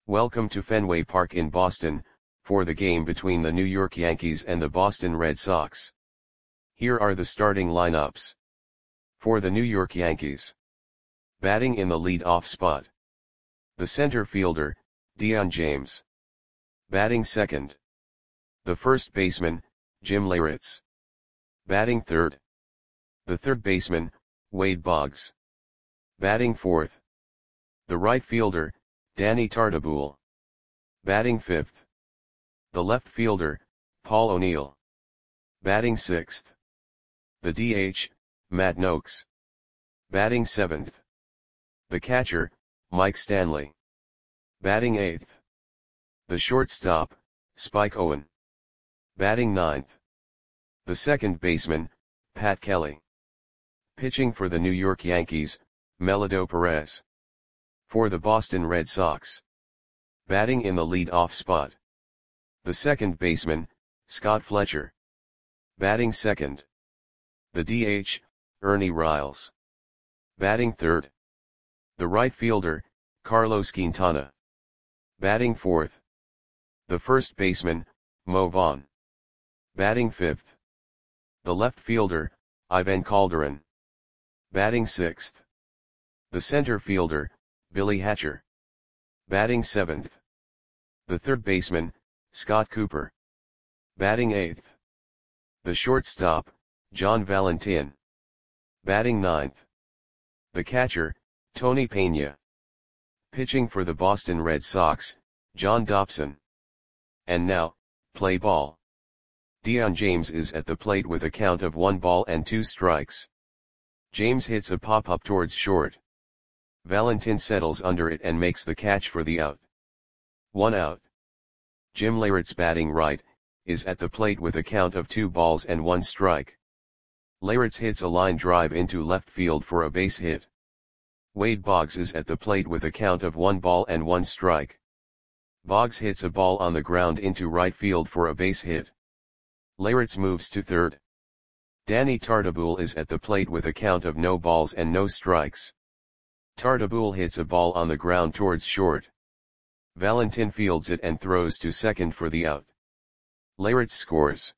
Welcome to Fenway Park in Boston, for the game between the New York Yankees and the Boston Red Sox. Here are the starting lineups. For the New York Yankees. Batting in the lead-off spot. The center fielder, Dion James. Batting second. The first baseman, Jim Leyritz. Batting third. The third baseman, Wade Boggs. Batting fourth. The right fielder, Danny Tartabull. Batting fifth. The left fielder, Paul O'Neill. Batting sixth. The DH, Matt Nokes. Batting seventh. The catcher, Mike Stanley. Batting eighth. The shortstop, Spike Owen. Batting ninth. The second baseman, Pat Kelly. Pitching for the New York Yankees, Melido Perez. For the Boston Red Sox. Batting in the lead-off spot. The second baseman, Scott Fletcher. Batting second. The DH, Ernie Riles. Batting third. The right fielder, Carlos Quintana. Batting fourth. The first baseman, Mo Vaughn. Batting fifth. The left fielder, Ivan Calderon. Batting sixth. The center fielder, Billy Hatcher. Batting seventh. The third baseman, Scott Cooper. Batting eighth. The shortstop, John Valentin. Batting ninth. The catcher, Tony Pena. Pitching for the Boston Red Sox, John Dobson. And now, play ball. Dion James is at the plate with a count of 1 ball and 2 strikes. James hits a pop-up towards short. Valentin settles under it and makes the catch for the out. 1 out. Jim Leyritz, batting right, is at the plate with a count of 2 balls and 1 strike. Leyritz hits a line drive into left field for a base hit. Wade Boggs is at the plate with a count of 1 ball and 1 strike. Boggs hits a ball on the ground into right field for a base hit. Leyritz moves to third. Danny Tartabull is at the plate with a count of no balls and no strikes. Tartabull hits a ball on the ground towards short. Valentin fields it and throws to second for the out. Leyritz scores.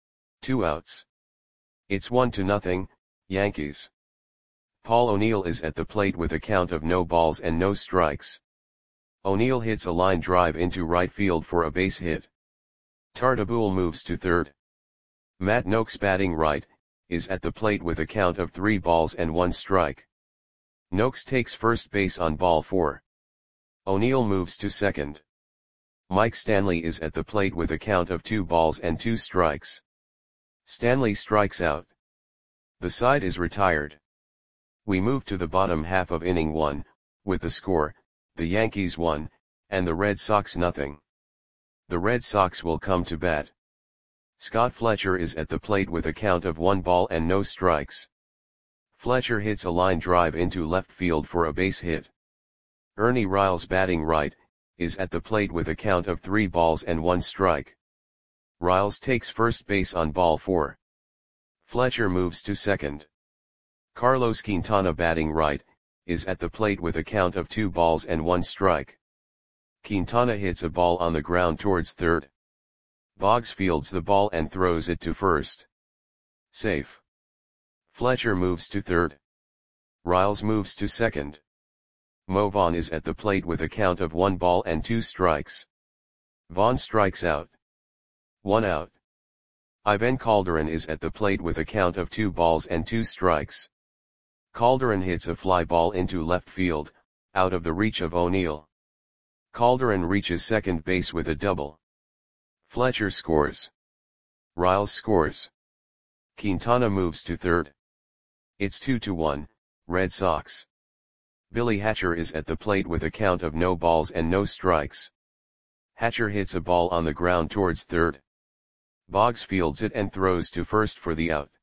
2 outs. It's 1-0, Yankees. Paul O'Neill is at the plate with a count of no balls and no strikes. O'Neill hits a line drive into right field for a base hit. Tartabull moves to third. Matt Nokes, batting right, is at the plate with a count of 3 balls and 1 strike. Nokes takes first base on ball 4. O'Neill moves to second. Mike Stanley is at the plate with a count of 2 balls and 2 strikes. Stanley strikes out. The side is retired. We move to the bottom half of inning 1, with the score, the Yankees 1, and the Red Sox 0. The Red Sox will come to bat. Scott Fletcher is at the plate with a count of 1 ball and no strikes. Fletcher hits a line drive into left field for a base hit. Ernie Riles, batting right, is at the plate with a count of 3 balls and 1 strike. Riles takes first base on ball 4. Fletcher moves to second. Carlos Quintana, batting right, is at the plate with a count of 2 balls and 1 strike. Quintana hits a ball on the ground towards third. Boggs fields the ball and throws it to first. Safe. Fletcher moves to third. Riles moves to second. Mo Vaughn is at the plate with a count of 1 ball and 2 strikes. Vaughn strikes out. 1 out. Ivan Calderon is at the plate with a count of 2 balls and 2 strikes. Calderon hits a fly ball into left field, out of the reach of O'Neill. Calderon reaches second base with a double. Fletcher scores. Riles scores. Quintana moves to third. It's 2-1, Red Sox. Billy Hatcher is at the plate with a count of no balls and no strikes. Hatcher hits a ball on the ground towards third. Boggs fields it and throws to first for the out.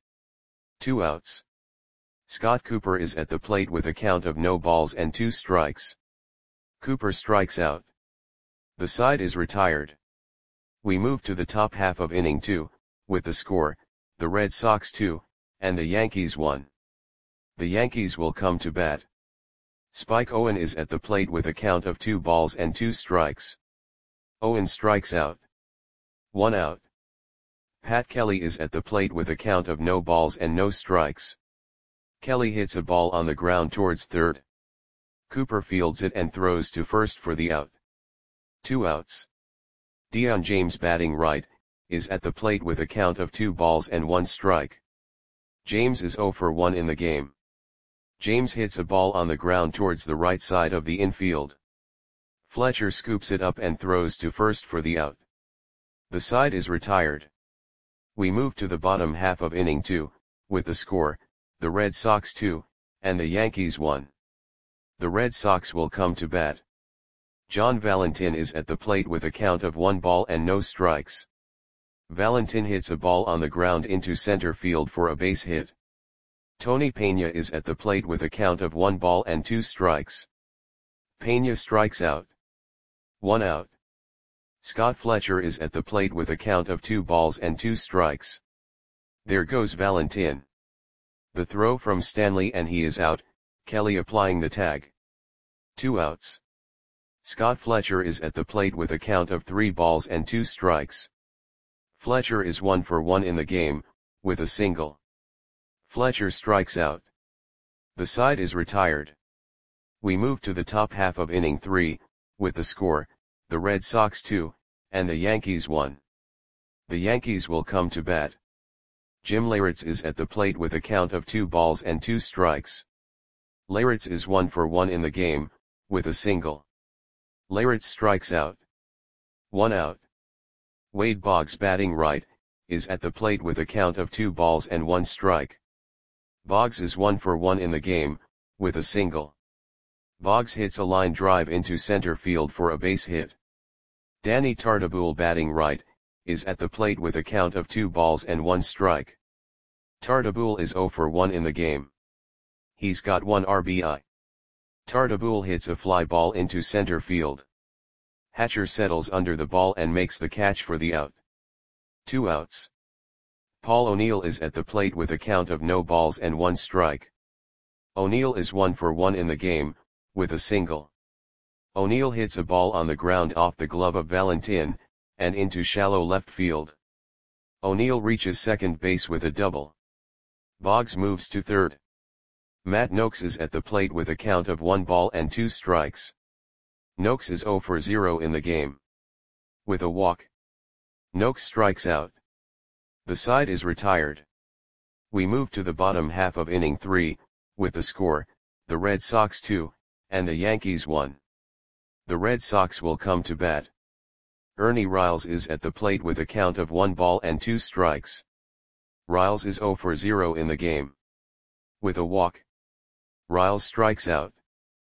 2 outs. Scott Cooper is at the plate with a count of no balls and 2 strikes. Cooper strikes out. The side is retired. We move to the top half of inning 2, with the score, the Red Sox 2, and the Yankees 1. The Yankees will come to bat. Spike Owen is at the plate with a count of 2 balls and 2 strikes. Owen strikes out. 1 out. Pat Kelly is at the plate with a count of no balls and no strikes. Kelly hits a ball on the ground towards third. Cooper fields it and throws to first for the out. 2 outs. Dion James, batting right, is at the plate with a count of 2 balls and 1 strike. James is 0 for 1 in the game. James hits a ball on the ground towards the right side of the infield. Fletcher scoops it up and throws to first for the out. The side is retired. We move to the bottom half of inning 2, with the score, the Red Sox 2, and the Yankees 1. The Red Sox will come to bat. John Valentin is at the plate with a count of 1 ball and no strikes. Valentin hits a ball on the ground into center field for a base hit. Tony Pena is at the plate with a count of 1 ball and 2 strikes. Pena strikes out. 1 out. Scott Fletcher is at the plate with a count of 2 balls and 2 strikes. There goes Valentin. The throw from Stanley and he is out, Kelly applying the tag. 2 outs. Scott Fletcher is at the plate with a count of 3 balls and 2 strikes. Fletcher is 1 for 1 in the game, with a single. Fletcher strikes out. The side is retired. We move to the top half of inning 3, with the score, the Red Sox 2, and the Yankees 1. The Yankees will come to bat. Jim Leyritz is at the plate with a count of 2 balls and 2 strikes. Leyritz is 1 for 1 in the game, with a single. Leyritz strikes out. 1 out. Wade Boggs, batting right, is at the plate with a count of 2 balls and 1 strike. Boggs is 1 for 1 in the game, with a single. Boggs hits a line drive into center field for a base hit. Danny Tartabull, batting right, is at the plate with a count of 2 balls and 1 strike. Tartabull is 0 for 1 in the game. He's got 1 RBI. Tartabull hits a fly ball into center field. Hatcher settles under the ball and makes the catch for the out. 2 outs. Paul O'Neill is at the plate with a count of no balls and 1 strike. O'Neill is 1 for 1 in the game, with a single. O'Neill hits a ball on the ground off the glove of Valentin, and into shallow left field. O'Neill reaches second base with a double. Boggs moves to third. Matt Noakes is at the plate with a count of 1 ball and 2 strikes. Noakes is 0 for 0 in the game. With a walk. Noakes strikes out. The side is retired. We move to the bottom half of inning 3, with the score, the Red Sox 2, and the Yankees 1. The Red Sox will come to bat. Ernie Riles is at the plate with a count of 1 ball and 2 strikes. Riles is 0 for 0 in the game. With a walk. Riles strikes out.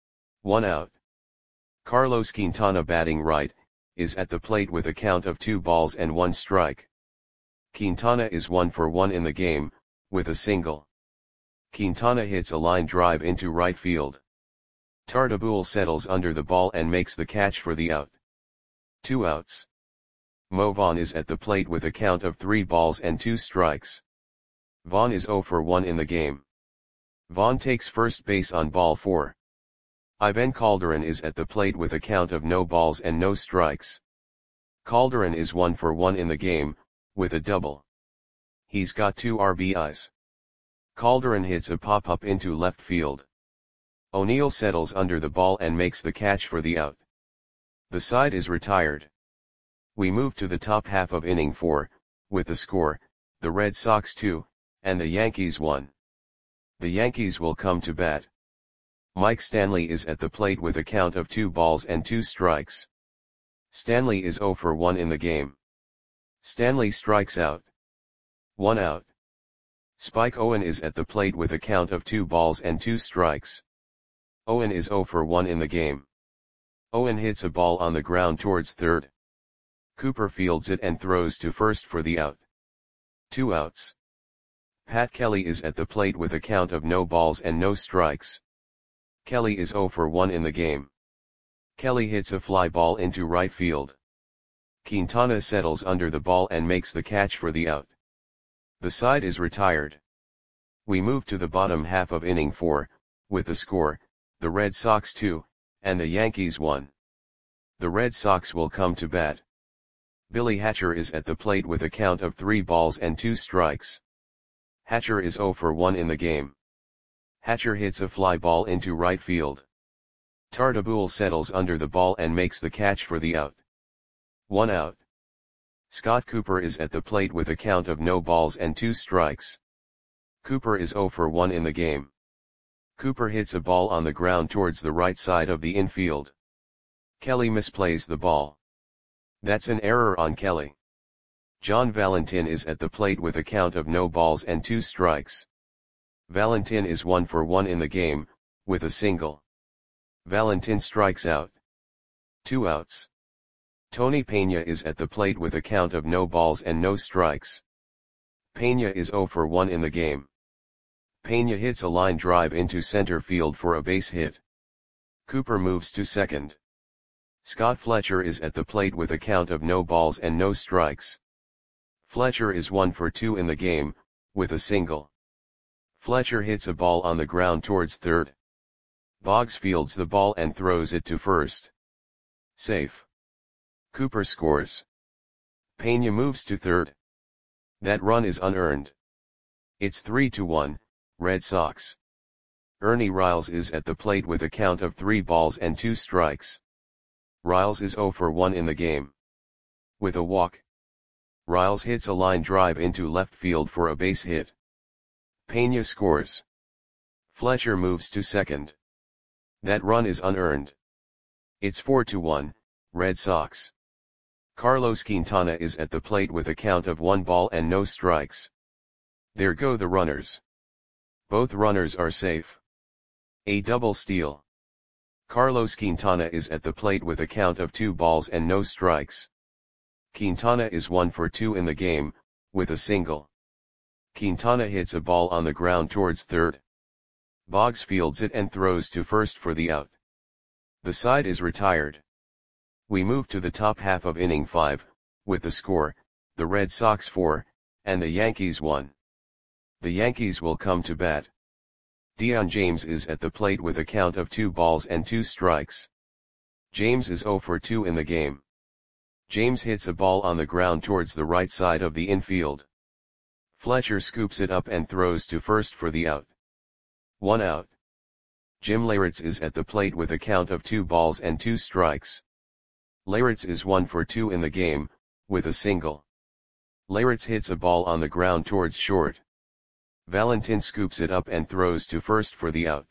1 out. Carlos Quintana, batting right, is at the plate with a count of 2 balls and 1 strike. Quintana is 1 for 1 in the game, with a single. Quintana hits a line drive into right field. Tartabull settles under the ball and makes the catch for the out. 2 outs. Mo Vaughn is at the plate with a count of 3 balls and 2 strikes. Vaughn is 0 for 1 in the game. Vaughn takes first base on ball 4. Ivan Calderon is at the plate with a count of no balls and no strikes. Calderon is 1 for 1 in the game, with a double. He's got 2 RBIs. Calderon hits a pop-up into left field. O'Neill settles under the ball and makes the catch for the out. The side is retired. We move to the top half of inning 4, with the score, the Red Sox 2, and the Yankees 1. The Yankees will come to bat. Mike Stanley is at the plate with a count of 2 balls and 2 strikes. Stanley is 0 for 1 in the game. Stanley strikes out. 1 out. Spike Owen is at the plate with a count of 2 balls and 2 strikes. Owen is 0 for 1 in the game. Owen hits a ball on the ground towards third. Cooper fields it and throws to first for the out. 2 outs. Pat Kelly is at the plate with a count of no balls and no strikes. Kelly is 0 for 1 in the game. Kelly hits a fly ball into right field. Quintana settles under the ball and makes the catch for the out. The side is retired. We move to the bottom half of inning 4, with the score, the Red Sox 2, and the Yankees 1. The Red Sox will come to bat. Billy Hatcher is at the plate with a count of 3 balls and 2 strikes. Hatcher is 0 for 1 in the game. Hatcher hits a fly ball into right field. Tartabull settles under the ball and makes the catch for the out. 1 out. Scott Cooper is at the plate with a count of no balls and 2 strikes. Cooper is 0 for 1 in the game. Cooper hits a ball on the ground towards the right side of the infield. Kelly misplays the ball. That's an error on Kelly. John Valentin is at the plate with a count of no balls and 2 strikes. Valentin is 1 for 1 in the game, with a single. Valentin strikes out. 2 outs. Tony Peña is at the plate with a count of no balls and no strikes. Peña is 0 for 1 in the game. Peña hits a line drive into center field for a base hit. Cooper moves to second. Scott Fletcher is at the plate with a count of no balls and no strikes. Fletcher is 1 for 2 in the game, with a single. Fletcher hits a ball on the ground towards third. Boggs fields the ball and throws it to first. Safe. Cooper scores. Peña moves to third. That run is unearned. It's 3-1, Red Sox. Ernie Riles is at the plate with a count of 3 balls and 2 strikes. Riles is 0 for 1 in the game. With a walk. Riles hits a line drive into left field for a base hit. Peña scores. Fletcher moves to second. That run is unearned. It's 4-1, Red Sox. Carlos Quintana is at the plate with a count of 1 ball and no strikes. There go the runners. Both runners are safe. A double steal. Carlos Quintana is at the plate with a count of 2 balls and no strikes. Quintana is 1 for 2 in the game, with a single. Quintana hits a ball on the ground towards third. Boggs fields it and throws to first for the out. The side is retired. We move to the top half of inning 5, with the score, the Red Sox 4, and the Yankees 1. The Yankees will come to bat. Dion James is at the plate with a count of 2 balls and 2 strikes. James is 0 for 2 in the game. James hits a ball on the ground towards the right side of the infield. Fletcher scoops it up and throws to first for the out. 1 out. Jim Leyritz is at the plate with a count of 2 balls and 2 strikes. Leyritz is 1 for 2 in the game, with a single. Leyritz hits a ball on the ground towards short. Valentin scoops it up and throws to first for the out.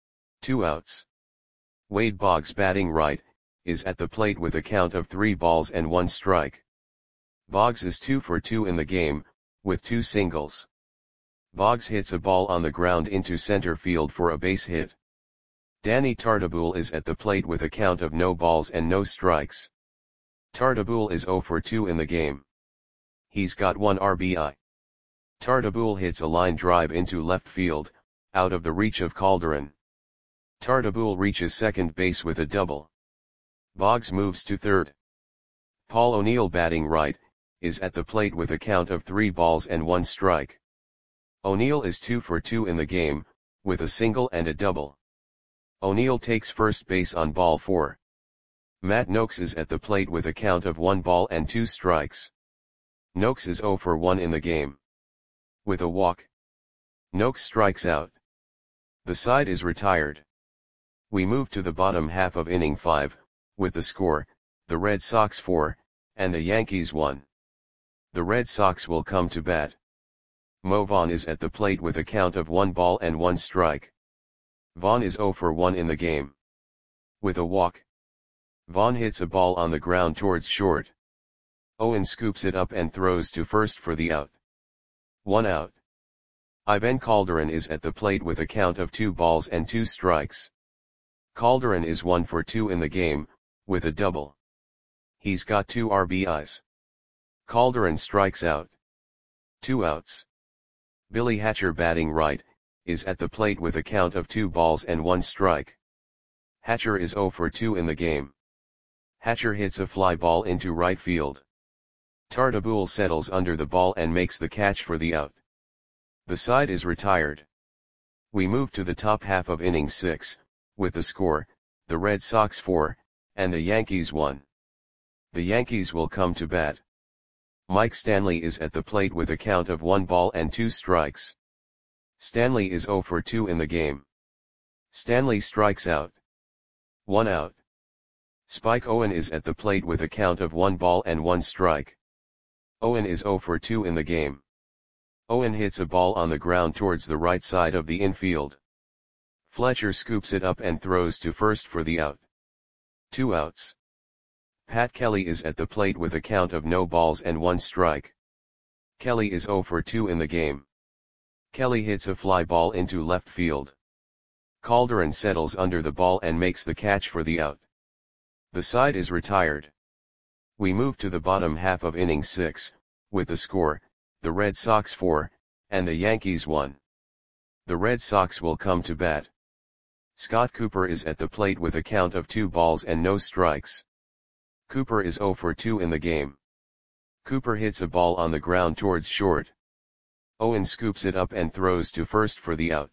2 outs. Wade Boggs, batting right, is at the plate with a count of 3 balls and 1 strike. Boggs is 2 for 2 in the game, with 2 singles. Boggs hits a ball on the ground into center field for a base hit. Danny Tartabull is at the plate with a count of no balls and no strikes. Tartabull is 0 for 2 in the game. He's got 1 RBI. Tartabull hits a line drive into left field, out of the reach of Calderon. Tartabull reaches second base with a double. Boggs moves to third. Paul O'Neill, batting right, is at the plate with a count of 3 balls and 1 strike. O'Neill is 2 for 2 in the game, with a single and a double. O'Neill takes first base on ball 4. Matt Noakes is at the plate with a count of 1 ball and 2 strikes. Noakes is 0 for 1 in the game. With a walk. Noakes strikes out. The side is retired. We move to the bottom half of inning 5, with the score, the Red Sox 4, and the Yankees 1. The Red Sox will come to bat. Mo Vaughn is at the plate with a count of 1 ball and 1 strike. Vaughn is 0 for 1 in the game. With a walk. Vaughn hits a ball on the ground towards short. Owen scoops it up and throws to first for the out. 1 out. Ivan Calderon is at the plate with a count of 2 balls and 2 strikes. Calderon is 1 for 2 in the game, with a double. He's got 2 RBIs. Calderon strikes out. 2 outs. Billy Hatcher, batting right, is at the plate with a count of 2 balls and 1 strike. Hatcher is 0 for 2 in the game. Hatcher hits a fly ball into right field. Tartabull settles under the ball and makes the catch for the out. The side is retired. We move to the top half of inning 6, with the score, the Red Sox 4, and the Yankees 1. The Yankees will come to bat. Mike Stanley is at the plate with a count of 1 ball and 2 strikes. Stanley is 0 for 2 in the game. Stanley strikes out. 1 out. Spike Owen is at the plate with a count of 1 ball and 1 strike. Owen is 0 for 2 in the game. Owen hits a ball on the ground towards the right side of the infield. Fletcher scoops it up and throws to first for the out. 2 outs. Pat Kelly is at the plate with a count of no balls and 1 strike. Kelly is 0 for 2 in the game. Kelly hits a fly ball into left field. Calderon settles under the ball and makes the catch for the out. The side is retired. We move to the bottom half of inning 6, with the score, the Red Sox 4, and the Yankees 1. The Red Sox will come to bat. Scott Cooper is at the plate with a count of 2 balls and no strikes. Cooper is 0 for 2 in the game. Cooper hits a ball on the ground towards short. Owen scoops it up and throws to first for the out.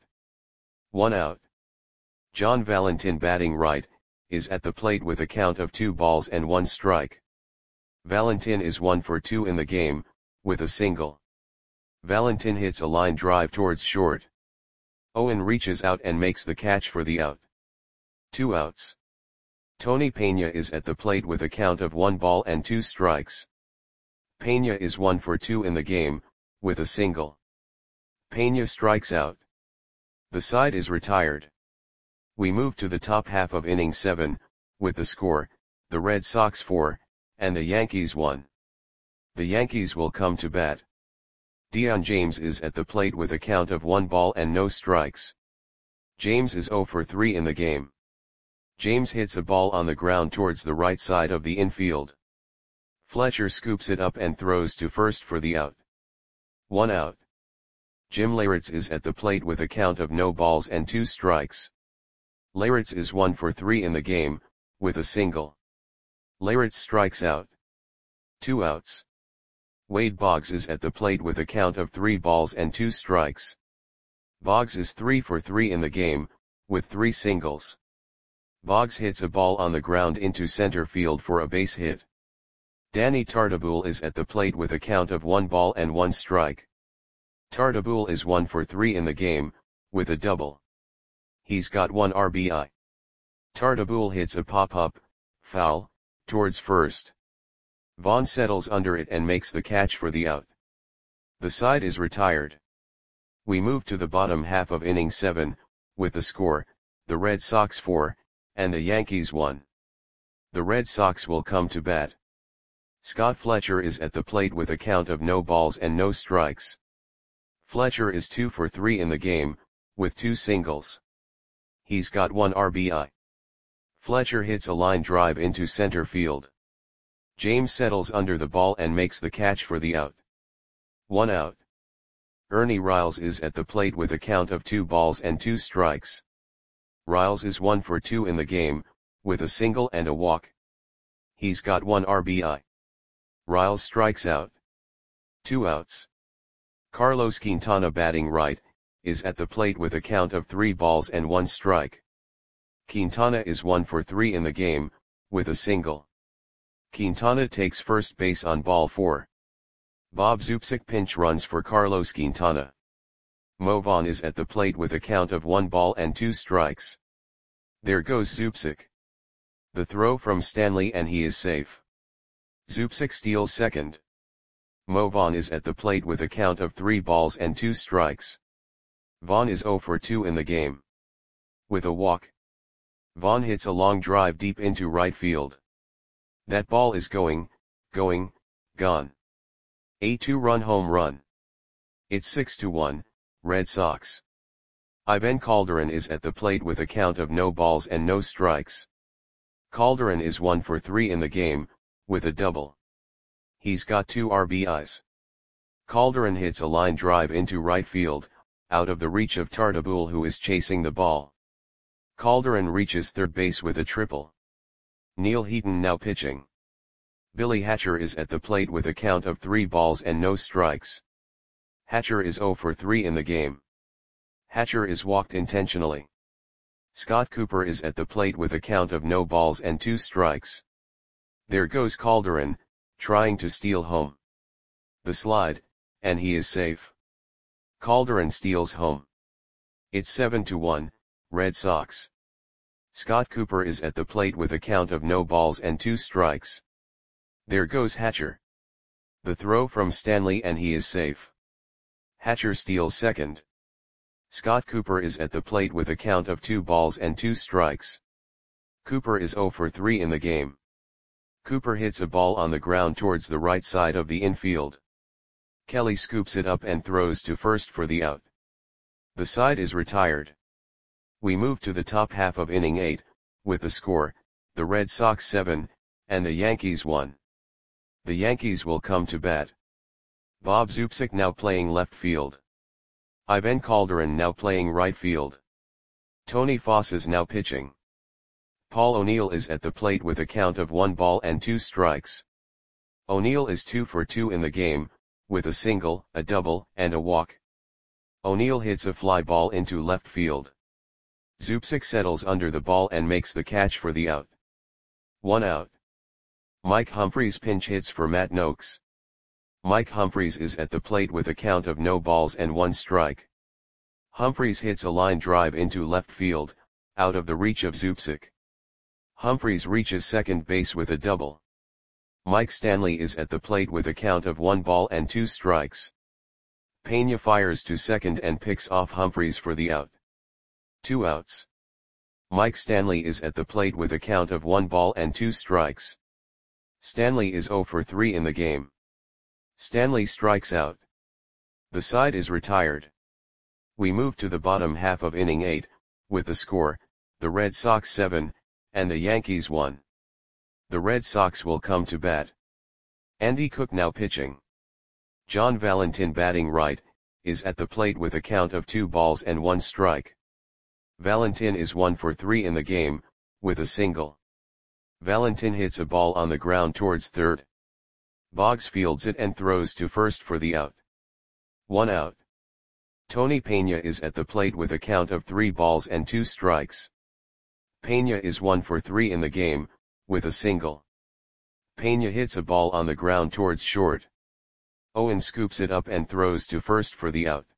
1 out. John Valentin, batting right, is at the plate with a count of 2 balls and 1 strike. Valentin is 1 for 2 in the game, with a single. Valentin hits a line drive towards short. Owen reaches out and makes the catch for the out. 2 outs. Tony Peña is at the plate with a count of 1 ball and 2 strikes. Peña is 1 for 2 in the game, with a single. Peña strikes out. The side is retired. We move to the top half of inning 7, with the score, the Red Sox 4, and the Yankees 1. The Yankees will come to bat. Dion James is at the plate with a count of 1 ball and no strikes. James is 0 for 3 in the game. James hits a ball on the ground towards the right side of the infield. Fletcher scoops it up and throws to first for the out. 1 out. Jim Leyritz is at the plate with a count of no balls and 2 strikes. Leyritz is 1 for 3 in the game, with a single. Leyritz strikes out. 2 outs. Wade Boggs is at the plate with a count of 3 balls and 2 strikes. Boggs is 3 for 3 in the game, with 3 singles. Boggs hits a ball on the ground into center field for a base hit. Danny Tartabull is at the plate with a count of 1 ball and 1 strike. Tartabull is 1 for 3 in the game, with a double. He's got 1 RBI. Tartabull hits a pop-up, foul, towards first. Vaughn settles under it and makes the catch for the out. The side is retired. We move to the bottom half of inning 7, with the score, the Red Sox 4, and the Yankees 1. The Red Sox will come to bat. Scott Fletcher is at the plate with a count of no balls and no strikes. Fletcher is 2 for 3 in the game, with 2 singles. He's got 1 RBI. Fletcher hits a line drive into center field. James settles under the ball and makes the catch for the out. 1 out. Ernie Riles is at the plate with a count of 2 balls and 2 strikes. Riles is 1 for 2 in the game, with a single and a walk. He's got 1 RBI. Riles strikes out. 2 outs. Carlos Quintana, batting right, is at the plate with a count of 3 balls and 1 strike. Quintana is 1 for 3 in the game, with a single. Quintana takes first base on ball 4. Bob Zupsik pinch runs for Carlos Quintana. Mo Vaughn is at the plate with a count of 1 ball and 2 strikes. There goes Zupsik. The throw from Stanley and he is safe. Zupsik steals second. Mo Vaughn is at the plate with a count of 3 balls and 2 strikes. Vaughn is 0 for 2 in the game. With a walk. Vaughn hits a long drive deep into right field. That ball is gone. A 2-run home run. It's 6-1, Red Sox. Ivan Calderon is at the plate with a count of no balls and no strikes. Calderon is 1 for 3 in the game, with a double. He's got 2 RBIs. Calderon hits a line drive into right field, out of the reach of Tartabull, who is chasing the ball. Calderon reaches third base with a triple. Neil Heaton now pitching. Billy Hatcher is at the plate with a count of 3 balls and no strikes. Hatcher is 0 for 3 in the game. Hatcher is walked intentionally. Scott Cooper is at the plate with a count of no balls and 2 strikes. There goes Calderon, trying to steal home. The slide, and he is safe. Calderon steals home. It's 7-1, Red Sox. Scott Cooper is at the plate with a count of no balls and 2 strikes. There goes Hatcher. The throw from Stanley and he is safe. Hatcher steals second. Scott Cooper is at the plate with a count of 2 balls and 2 strikes. Cooper is 0 for 3 in the game. Cooper hits a ball on the ground towards the right side of the infield. Kelly scoops it up and throws to first for the out. The side is retired. We move to the top half of inning 8, with the score, the Red Sox 7, and the Yankees 1. The Yankees will come to bat. Bob Zubcic now playing left field. Ivan Calderon now playing right field. Tony Foss is now pitching. Paul O'Neill is at the plate with a count of 1 ball and 2 strikes. O'Neill is 2 for 2 in the game, with a single, a double, and a walk. O'Neill hits a fly ball into left field. Zubcic settles under the ball and makes the catch for the out. 1 out. Mike Humphries pinch hits for Matt Noakes. Mike Humphries is at the plate with a count of no balls and 1 strike. Humphries hits a line drive into left field, out of the reach of Zubcic. Humphries reaches second base with a double. Mike Stanley is at the plate with a count of 1 ball and 2 strikes. Pena fires to second and picks off Humphries for the out. 2 outs. Mike Stanley is at the plate with a count of 1 ball and 2 strikes. Stanley is 0 for 3 in the game. Stanley strikes out. The side is retired. We move to the bottom half of inning 8, with the score, the Red Sox 7, and the Yankees 1. The Red Sox will come to bat. Andy Cook now pitching. John Valentin batting right, is at the plate with a count of 2 balls and 1 strike. Valentin is 1 for 3 in the game, with a single. Valentin hits a ball on the ground towards third. Boggs fields it and throws to first for the out. 1 out. Tony Pena is at the plate with a count of 3 balls and 2 strikes. Pena is 1 for 3 in the game, with a single. Pena hits a ball on the ground towards short. Owen scoops it up and throws to first for the out.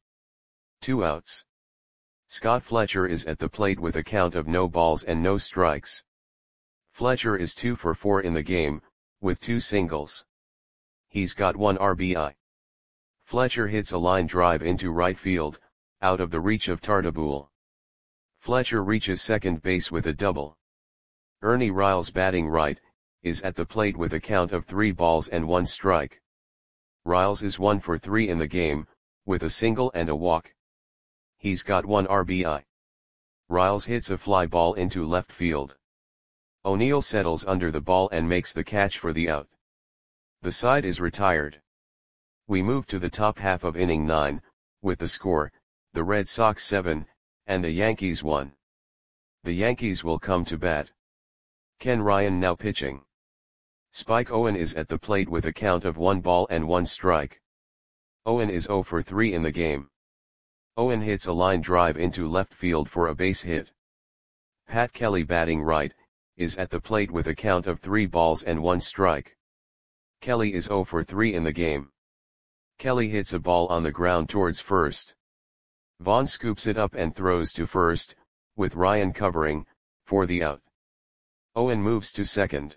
2 outs. Scott Fletcher is at the plate with a count of no balls and no strikes. Fletcher is 2 for 4 in the game, with 2 singles. He's got 1 RBI. Fletcher hits a line drive into right field, out of the reach of Tartabull. Fletcher reaches second base with a double. Ernie Riles batting right, is at the plate with a count of 3 balls and 1 strike. Riles is 1 for 3 in the game, with a single and a walk. He's got 1 RBI. Riles hits a fly ball into left field. O'Neill settles under the ball and makes the catch for the out. The side is retired. We move to the top half of inning 9, with the score, the Red Sox 7, and the Yankees 1. The Yankees will come to bat. Ken Ryan now pitching. Spike Owen is at the plate with a count of 1 ball and 1 strike. Owen is 0 for 3 in the game. Owen hits a line drive into left field for a base hit. Pat Kelly batting right, is at the plate with a count of 3 balls and 1 strike. Kelly is 0 for 3 in the game. Kelly hits a ball on the ground towards first. Vaughn scoops it up and throws to first, with Ryan covering, for the out. Owen moves to second.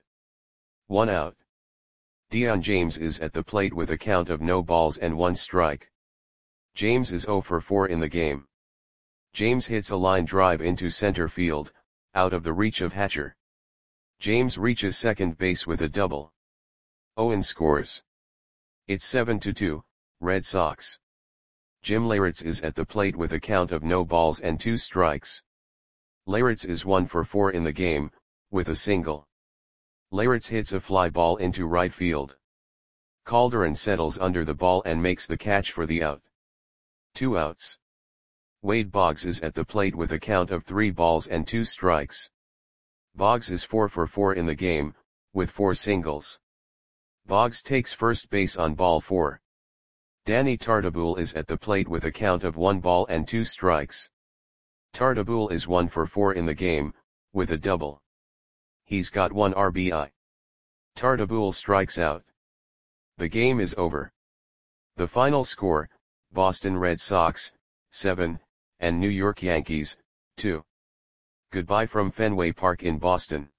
1 out. Dion James is at the plate with a count of no balls and 1 strike. James is 0 for 4 in the game. James hits a line drive into center field, out of the reach of Hatcher. James reaches second base with a double. Owen scores. It's 7-2, Red Sox. Jim Leyritz is at the plate with a count of no balls and 2 strikes. Leyritz is 1 for 4 in the game, with a single. Leyritz hits a fly ball into right field. Calderon settles under the ball and makes the catch for the out. 2 outs. Wade Boggs is at the plate with a count of 3 balls and 2 strikes. Boggs is 4 for 4 in the game, with 4 singles. Boggs takes first base on ball 4. Danny Tartabull is at the plate with a count of 1 ball and 2 strikes. Tartabull is 1 for 4 in the game, with a double. He's got 1 RBI. Tartabull strikes out. The game is over. The final score, Boston Red Sox, 7, and New York Yankees, 2. Goodbye from Fenway Park in Boston.